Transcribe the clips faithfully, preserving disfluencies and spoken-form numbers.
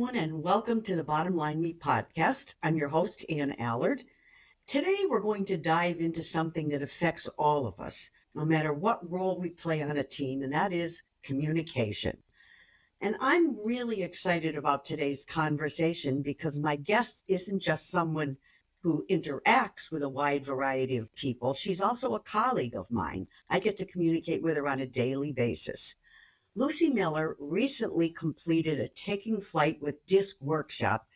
everyone, and welcome to the Bottom Line Me podcast. I'm your host, Ann Allard. Today, we're going to dive into something that affects all of us, no matter what role we play on a team, and that is communication. And I'm really excited about today's conversation because my guest isn't just someone who interacts with a wide variety of people. She's also a colleague of mine. I get to communicate with her on a daily basis. Lucy Miller recently completed a Taking Flight with DISC workshop,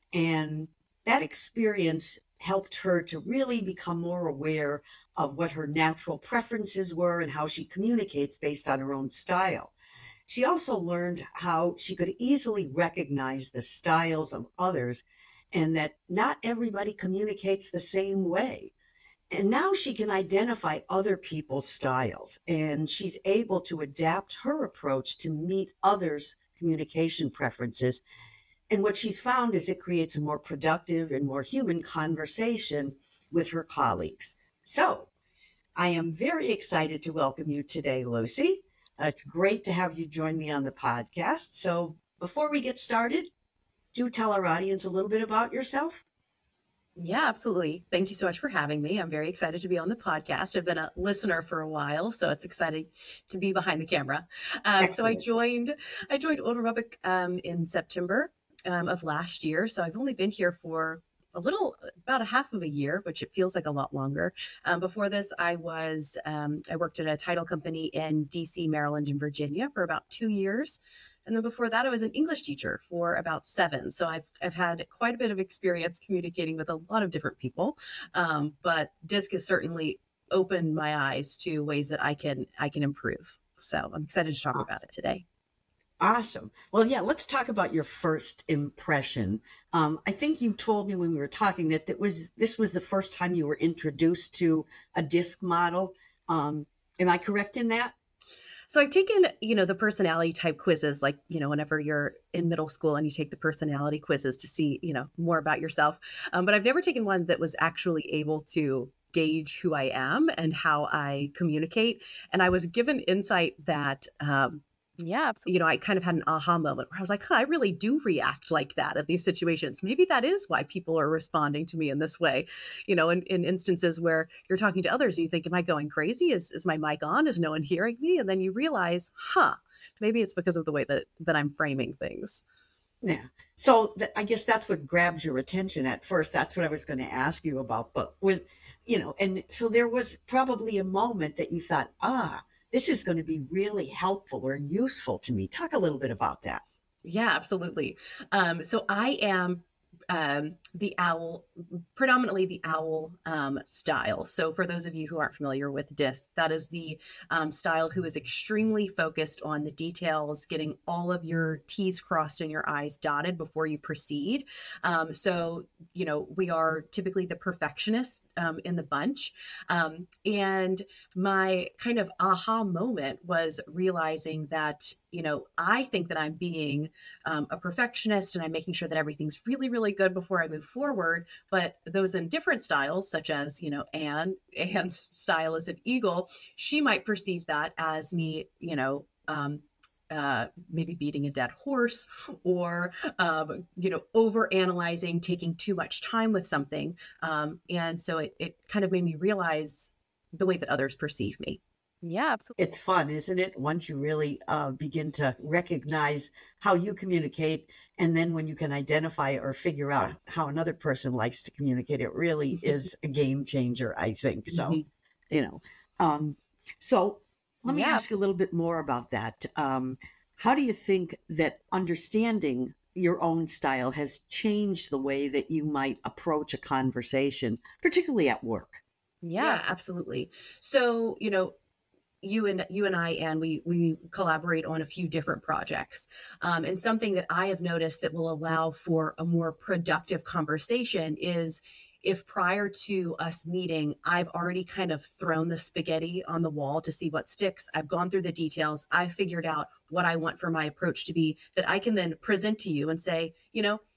and that experience helped her to really become more aware of what her natural preferences were and how she communicates based on her own style. She also learned how she could easily recognize the styles of others and that not everybody communicates the same way. And now she can identify other people's styles and she's able to adapt her approach to meet others' communication preferences. And what she's found is it creates a more productive and more human conversation with her colleagues. So I am very excited to welcome you today, Lucy. Uh, it's great to have you join me on the podcast. So before we get started, do tell our audience a little bit about yourself. Yeah, absolutely. Thank you so much for having me. I'm very excited to be on the podcast. I've been a listener for a while, so it's exciting to be behind the camera. Um, so I joined, I joined Old Republic um, in September um, of last year. So I've only been here for a little, about a half of a year, which it feels like a lot longer. Um, before this, I was, um, I worked at a title company in D C, Maryland, and Virginia for about two years. And then before that, I was an English teacher for about seven. So I've, I've had quite a bit of experience communicating with a lot of different people. Um, but DISC has certainly opened my eyes to ways that I can, I can improve. So I'm excited to talk Awesome. about it today. Awesome. Well, yeah, let's talk about your first impression. Um, I think you told me when we were talking that that was this was the first time you were introduced to a DISC model. Um, am I correct in that? So I've taken, you know, the personality type quizzes, like, you know, whenever you're in middle school and you take the personality quizzes to see, you know, more about yourself. Um, but I've never taken one that was actually able to gauge who I am and how I communicate. And I was given insight that, um, Yeah, absolutely. you know, I kind of had an aha moment where I was like, huh, I really do react like that at these situations. Maybe that is why people are responding to me in this way. You know, in, in instances where you're talking to others, you think, am I going crazy? Is, is my mic on? Is no one hearing me? And then you realize, huh, maybe it's because of the way that, that I'm framing things. Yeah. So th- I guess that's what grabs your attention at first. That's what I was going to ask you about. But with, you know, and so there was probably a moment that you thought, ah, this is going to be really helpful or useful to me. Talk a little bit about that. Yeah, absolutely. Um, so I am um, the owl, predominantly the owl um, style. So for those of you who aren't familiar with DISC, that is the um, style who is extremely focused on the details, getting all of your T's crossed and your I's dotted before you proceed. Um, so, you know, we are typically the perfectionists um, in the bunch. Um, and my kind of aha moment was realizing that, you know, I think that I'm being um, a perfectionist and I'm making sure that everything's really, really good before I move forward. But those in different styles, such as, you know, Anne, Anne's style is an eagle, she might perceive that as me, you know, um, uh, maybe beating a dead horse or, um, you know, over analyzing, taking too much time with something. Um, and so it, it kind of made me realize the way that others perceive me. Yeah, absolutely. It's fun, isn't it? Once you really uh, begin to recognize how you communicate, and then when you can identify or figure out how another person likes to communicate, it really is a game changer, I think. So, Mhm. you know, um, so let me Yeah. ask a little bit more about that. Um, how do you think that understanding your own style has changed the way that you might approach a conversation, particularly at work? Yeah, Yeah, absolutely. absolutely. So, you know, you and you and I, and we we collaborate on a few different projects. Um, and something that I have noticed that will allow for a more productive conversation is if prior to us meeting, I've already kind of thrown the spaghetti on the wall to see what sticks. I've gone through the details. I've figured out what I want for my approach to be that I can then present to you and say, you know,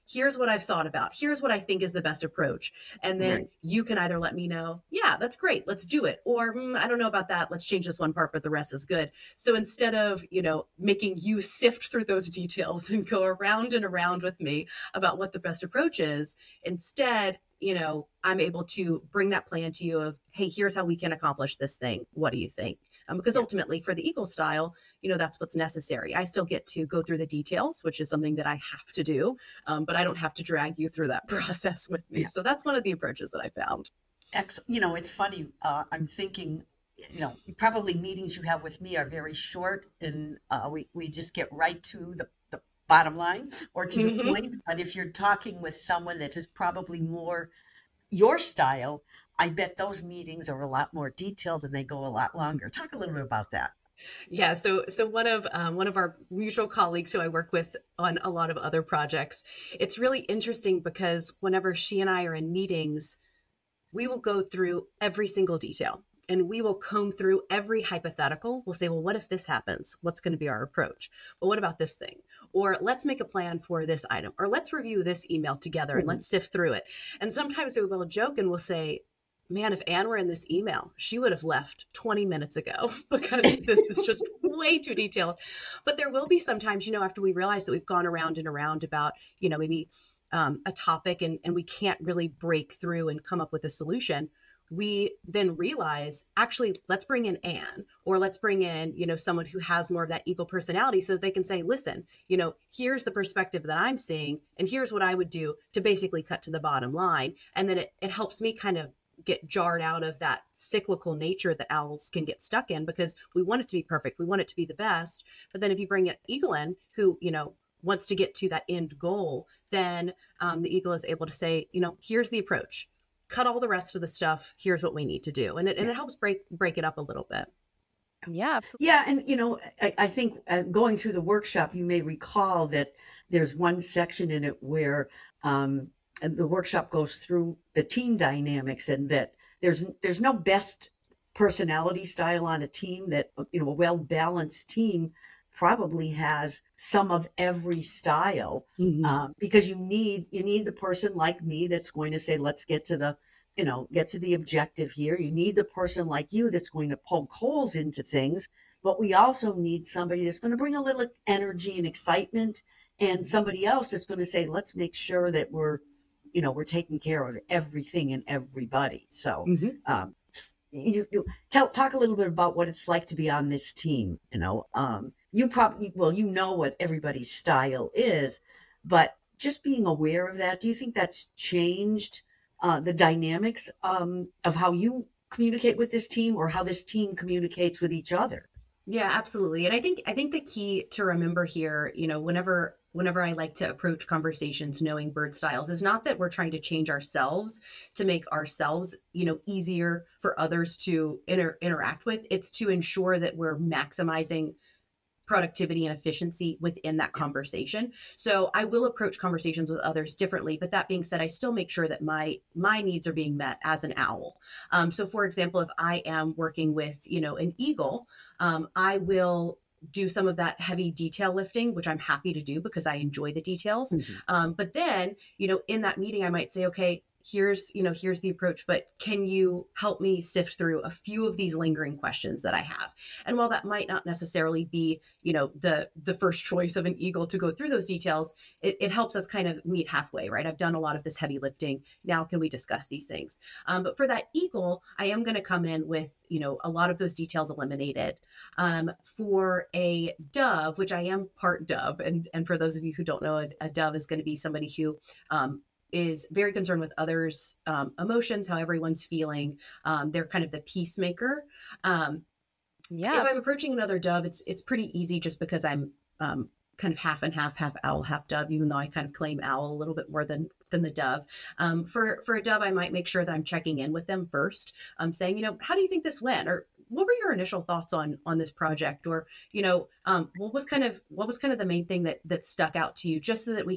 here's what I've thought about. Here's what I think is the best approach. And then Right. you can either let me know, yeah, that's great. Let's do it. Or "Mm, I don't know about that. Let's change this one part, but the rest is good." So instead of, you know, making you sift through those details and go around and around with me about what the best approach is, instead, you know, I'm able to bring that plan to you of, hey, here's how we can accomplish this thing. What do you think? Um, because Yeah. ultimately, for the Eagle style, you know, that's what's necessary. I still get to go through the details, which is something that I have to do, um, but I don't have to drag you through that process with me. Yeah. So that's one of the approaches that I found. Ex- you know, it's funny. Uh, I'm thinking, you know, probably meetings you have with me are very short, and uh, we we just get right to the, the bottom line or to the Hmm. point. But if you're talking with someone that is probably more your style, I bet those meetings are a lot more detailed and they go a lot longer. Talk a little bit about that. Yeah, so so one of um, one of our mutual colleagues who I work with on a lot of other projects, it's really interesting because whenever she and I are in meetings, we will go through every single detail and we will comb through every hypothetical. We'll say, well, what if this happens? What's going to be our approach? Well, what about this thing? Or let's make a plan for this item, or let's review this email together and Mhm. let's sift through it. And sometimes we will joke and we'll say, man, if Anne were in this email, she would have left twenty minutes ago because this is just way too detailed. But there will be sometimes, you know, after we realize that we've gone around and around about, you know, maybe um, a topic and, and we can't really break through and come up with a solution, we then realize, actually, let's bring in Anne, or let's bring in, you know, someone who has more of that Eagle personality so that they can say, listen, you know, here's the perspective that I'm seeing, and here's what I would do to basically cut to the bottom line. And then it, it helps me kind of get jarred out of that cyclical nature that owls can get stuck in, because we want it to be perfect. We want it to be the best. But then if you bring an eagle in who, you know, wants to get to that end goal, then um, the eagle is able to say, you know, here's the approach. Cut all the rest of the stuff. Here's what we need to do. And it, and Yeah. it helps break break it up a little bit. Yeah, absolutely. Yeah, and you know, I, I think uh, going through the workshop, you may recall that there's one section in it where um, and the workshop goes through the team dynamics, and that there's there's no best personality style on a team. That you know, a well balanced team probably has some of every style, Mhm. um, because you need you need the person like me that's going to say, let's get to the you know, get to the objective here. You need the person like you that's going to poke holes into things, but we also need somebody that's going to bring a little energy and excitement, and somebody else that's going to say, let's make sure that we're, you know, we're taking care of everything and everybody. So, Mhm. um, you, you tell talk a little bit about what it's like to be on this team. You know, um, you probably well, you know what everybody's style is, but just being aware of that, do you think that's changed uh, the dynamics um, of how you communicate with this team, or how this team communicates with each other? Yeah, absolutely. And I think I think the key to remember here, you know, whenever whenever I like to approach conversations knowing bird styles, is not that we're trying to change ourselves to make ourselves, you know, easier for others to inter- interact with. It's to ensure that we're maximizing productivity and efficiency within that Yeah. conversation. So I will approach conversations with others differently. But that being said, I still make sure that my my needs are being met as an owl. Um, so for example, if I am working with, you know, an eagle, um, I will do some of that heavy detail lifting, which I'm happy to do because I enjoy the details. Mhm. Um, but then, you know, in that meeting, I might say, okay, here's, you know, here's the approach, but can you help me sift through a few of these lingering questions that I have? And while that might not necessarily be, you know, the the first choice of an eagle to go through those details, it, it helps us kind of meet halfway, right? I've done a lot of this heavy lifting. Now can we discuss these things? Um, but for that eagle, I am going to come in with, you know, a lot of those details eliminated. Um, for a dove, which I am part dove, and and for those of you who don't know, a, a dove is going to be somebody who um, is very concerned with others' um, emotions, how everyone's feeling. Um, they're kind of the peacemaker. Um, Yeah, if I'm absolutely. approaching another dove, it's it's pretty easy just because I'm um, kind of half and half, half owl, half dove. Even though I kind of claim owl a little bit more than than the dove. Um, for for a dove, I might make sure that I'm checking in with them first, um, saying, you know, how do you think this went, or what were your initial thoughts on on this project, or you know, um, what was kind of what was kind of the main thing that that stuck out to you, just so that we can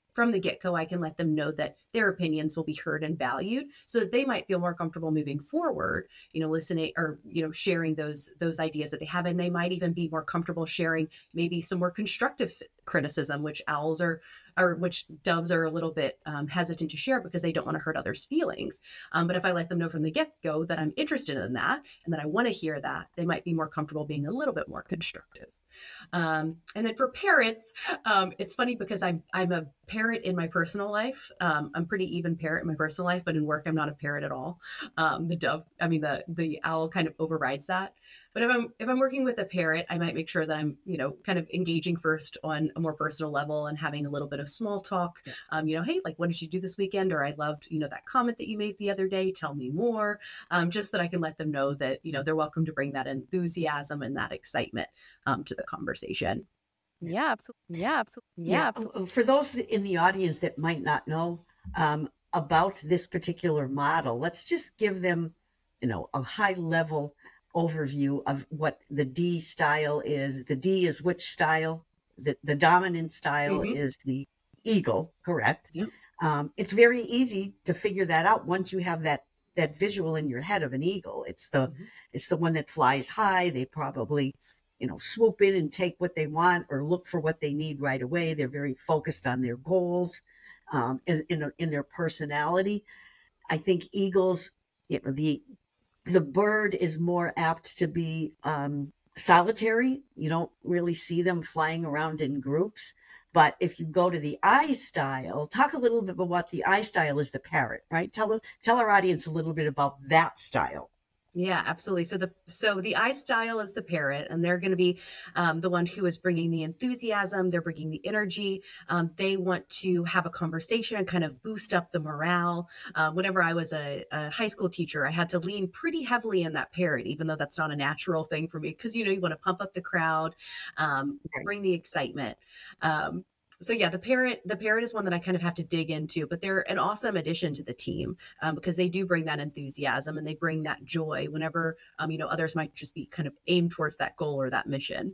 from the get-go, I can let them know that their opinions will be heard and valued, so that they might feel more comfortable moving forward, you know, listening or, you know, sharing those those ideas that they have. And they might even be more comfortable sharing maybe some more constructive criticism, which owls are, or which doves are a little bit um, hesitant to share because they don't want to hurt others' feelings. Um, but if I let them know from the get-go that I'm interested in that and that I want to hear that, they might be more comfortable being a little bit more constructive. Um, and then for parrots, um, it's funny because I'm I'm a parrot in my personal life. Um, I'm pretty even parrot in my personal life, but in work I'm not a parrot at all. Um, the dove, I mean the the owl kind of overrides that. But if I'm if I'm working with a parrot, I might make sure that I'm, you know, kind of engaging first on a more personal level and having a little bit of small talk. Yeah. Um, you know, hey, like, what did you do this weekend? Or I loved, you know, that comment that you made the other day. Tell me more. Um, just that I can let them know that, you know, they're welcome to bring that enthusiasm and that excitement um, to the conversation. Yeah, absolutely. Yeah, absolutely. Yeah, Yeah, absolutely. uh, for those in the audience that might not know um, about this particular model, let's just give them, you know, a high level overview of what the D style is. The D is which style? The, the dominant style Mm-hmm. is the eagle, correct? Yep. Um, it's very easy to figure that out once you have that that visual in your head of an eagle. It's the Mm-hmm. it's the one that flies high. They probably, you know, swoop in and take what they want or look for what they need right away. They're very focused on their goals, um, in, in, in their personality. I think eagles, you know, the the bird is more apt to be um, solitary. You don't really see them flying around in groups. But if you go to the I style, talk a little bit about what the I style is, the parrot, right? Tell us, tell our audience a little bit about that style. Yeah, absolutely. So the so the I style is the parrot, and they're going to be um, the one who is bringing the enthusiasm. They're bringing the energy. Um, they want to have a conversation and kind of boost up the morale. Uh, whenever I was a, a high school teacher, I had to lean pretty heavily in that parrot, even though that's not a natural thing for me, because you know you want to pump up the crowd, um, Right. bring the excitement. Um, so yeah, the parrot the parrot is one that I kind of have to dig into, but they're an awesome addition to the team um, because they do bring that enthusiasm and they bring that joy whenever um, you know, others might just be kind of aimed towards that goal or that mission.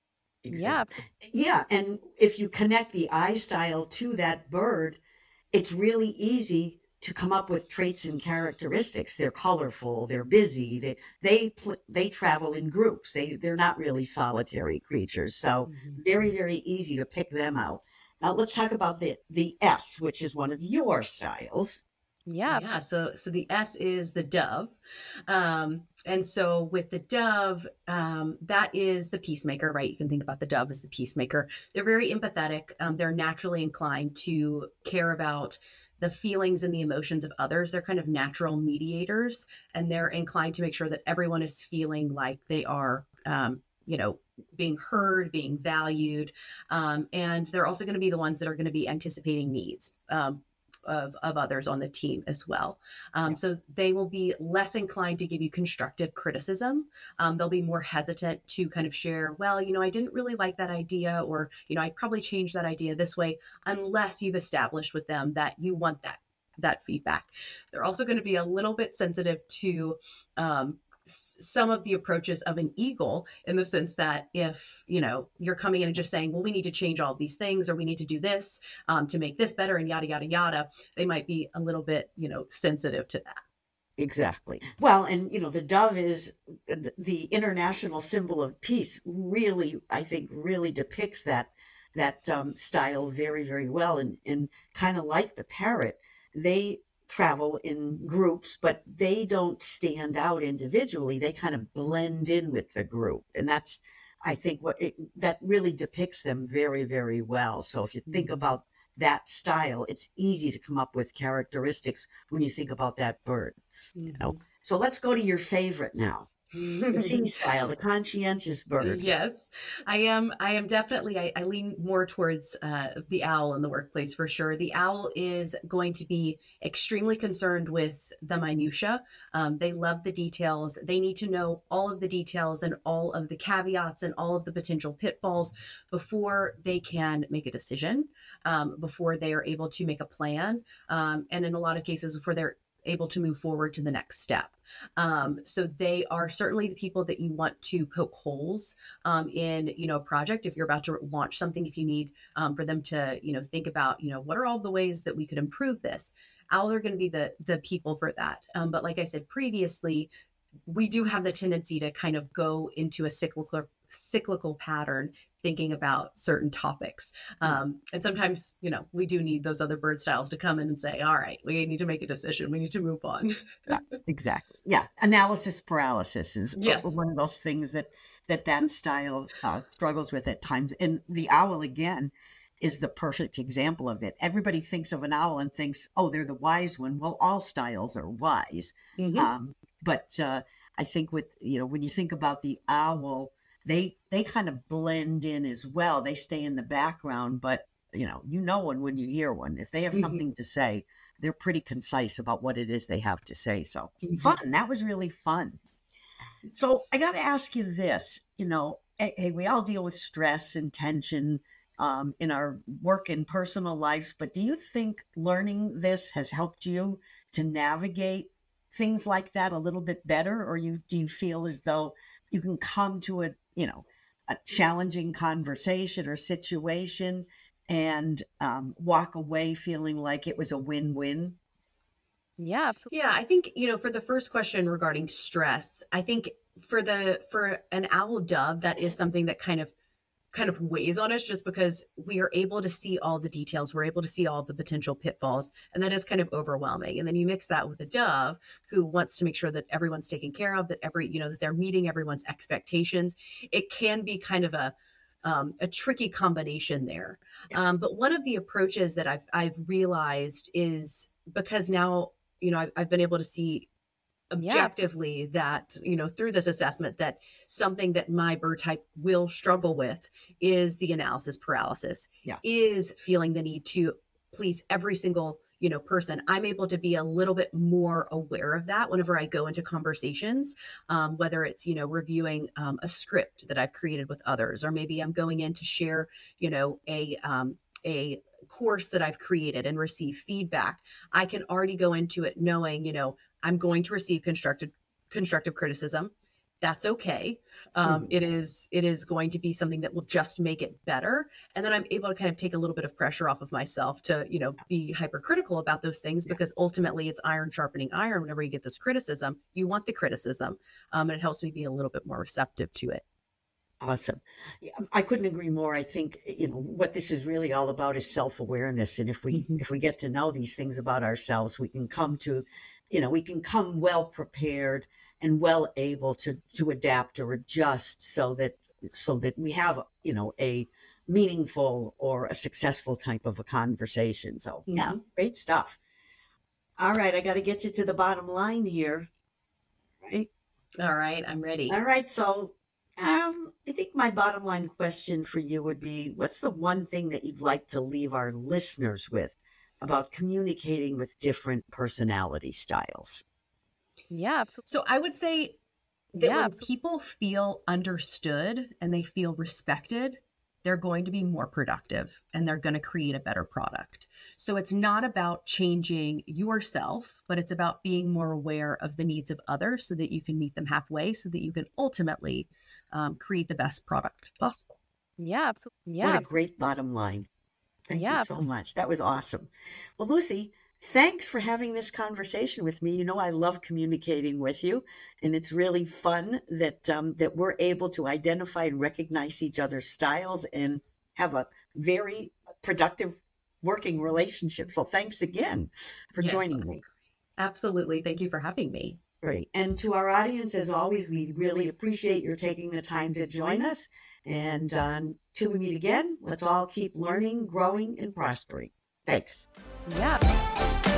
Yeah, Exactly. absolutely. Yeah, and if you connect the I style to that bird, it's really easy to come up with traits and characteristics. They're colorful, they're busy, they they pl- they travel in groups. They they're not really solitary creatures. So Mhm. very very easy to pick them out. Now let's talk about the the S, which is one of your styles. Yeah, Yeah, absolutely. so so the S is the dove. Um, and so with the dove, um, that is the peacemaker, right? You can think about the dove as the peacemaker. They're very empathetic. Um, they're naturally inclined to care about the feelings and the emotions of others. They're kind of natural mediators, and they're inclined to make sure that everyone is feeling like they are, um, you know, being heard, being valued. Um, and they're also going to be the ones that are going to be anticipating needs. Um, of, of others on the team as well. Um, Yeah. so they will be less inclined to give you constructive criticism. Um, they'll be more hesitant to kind of share, well, you know, I didn't really like that idea, or, you know, I'd probably change that idea this way, unless you've established with them that you want that that feedback. They're also going to be a little bit sensitive to um, some of the approaches of an eagle, in the sense that if you know you're coming in and just saying, well, we need to change all these things, or we need to do this um, to make this better, and yada yada yada, they might be a little bit, you know, sensitive to that. Exactly. Well, and you know, the dove is uh, the international symbol of peace. Really, I think, really depicts that that um, style very, very well. And and kind of like the parrot, they travel in groups, but they don't stand out individually. They kind of blend in with the group, and that's, I think, what it, that really depicts them very, very well. So if you think Mhm. about that style, it's easy to come up with characteristics when you think about that bird. You know, so let's go to your favorite now, the C Mhm. style, the conscientious bird. Yes, I am. I am definitely. I, I lean more towards uh, the owl in the workplace for sure. The owl is going to be extremely concerned with the minutia. Um, they love the details. They need to know all of the details and all of the caveats and all of the potential pitfalls before they can make a decision. Um, before they are able to make a plan, um, and in a lot of cases, before they're able to move forward to the next step. Um, so they are certainly the people that you want to poke holes um, in, you know, a project. If you're about to launch something, if you need um, for them to, you know, think about, you know, what are all the ways that we could improve this? Owl are going to be the the people for that. Um, but like I said previously, we do have the tendency to kind of go into a cyclical cyclical pattern thinking about certain topics. Um, and sometimes, you know, we do need those other bird styles to come in and say, all right, we need to make a decision. We need to move on. Yeah, exactly. Yeah. Analysis paralysis is Yes. one of those things that that, that style uh, struggles with at times. And the owl, again, is the perfect example of it. Everybody thinks of an owl and thinks, oh, they're the wise one. Well, all styles are wise. Mhm. Um, but uh, I think with, you know, when you think about the owl, they they kind of blend in as well. They stay in the background, but you know, you know one when you hear one. If they have Mhm. something to say, they're pretty concise about what it is they have to say. So Mhm. fun. That was really fun. So I got to ask you this, you know, hey, hey, we all deal with stress and tension um, in our work and personal lives, but do you think learning this has helped you to navigate things like that a little bit better? Or you do you feel as though you can come to a, you know, a challenging conversation or situation and um, walk away feeling like it was a win-win? Yeah, absolutely. Yeah, I think, you know, for the first question regarding stress, I think for the for an owl dove, that is something that kind of kind of weighs on us just because we are able to see all the details. We're able to see all of the potential pitfalls, and that is kind of overwhelming. And then you mix that with a dove who wants to make sure that everyone's taken care of, that every, you know, that they're meeting everyone's expectations. It can be kind of a um, a tricky combination there. Um, but one of the approaches that I've I've realized is because now, you know, I've, I've been able to see Yeah, absolutely. objectively that, you know, through this assessment, that something that my bird type will struggle with is the analysis paralysis, Yeah. is feeling the need to please every single, you know, person. I'm able to be a little bit more aware of that whenever I go into conversations, um, whether it's, you know, reviewing um, a script that I've created with others, or maybe I'm going in to share, you know, a um, a course that I've created and receive feedback. I can already go into it knowing, you know, I'm going to receive constructive constructive criticism. That's okay. Um, Mhm. it is it is going to be something that will just make it better, and then I'm able to kind of take a little bit of pressure off of myself to, you know, be hypercritical about those things, Yeah. because ultimately it's iron sharpening iron. Whenever you get this criticism, you want the criticism, um, and it helps me be a little bit more receptive to it. Awesome. Yeah, I couldn't agree more. I think, you know, what this is really all about is self-awareness. And if we Mhm. if we get to know these things about ourselves, we can come to, you know, we can come well prepared and well able to to adapt or adjust so that so that we have, you know, a meaningful or a successful type of a conversation. So yeah, Mhm. great stuff. All right, I got to get you to the bottom line here, right? All right, I'm ready. All right, so um, I think my bottom line question for you would be, what's the one thing that you'd like to leave our listeners with about communicating with different personality styles? Yeah, absolutely. So I would say that Yeah, when absolutely. people feel understood and they feel respected, they're going to be more productive and they're going to create a better product. So it's not about changing yourself, but it's about being more aware of the needs of others so that you can meet them halfway, so that you can ultimately um, create the best product possible. Yeah, absolutely. Yeah, What a absolutely. great bottom line. Thank you Yeah, so absolutely. much. That was awesome. Well, Lucy, thanks for having this conversation with me. You know, I love communicating with you, and it's really fun that um, that we're able to identify and recognize each other's styles and have a very productive working relationship. So thanks again for Yes, joining me. absolutely. Thank you for having me. Great. And to our audience, as always, we really appreciate your taking the time to join us. And um, till we meet again, let's all keep learning, growing, and prospering. Thanks. Yeah.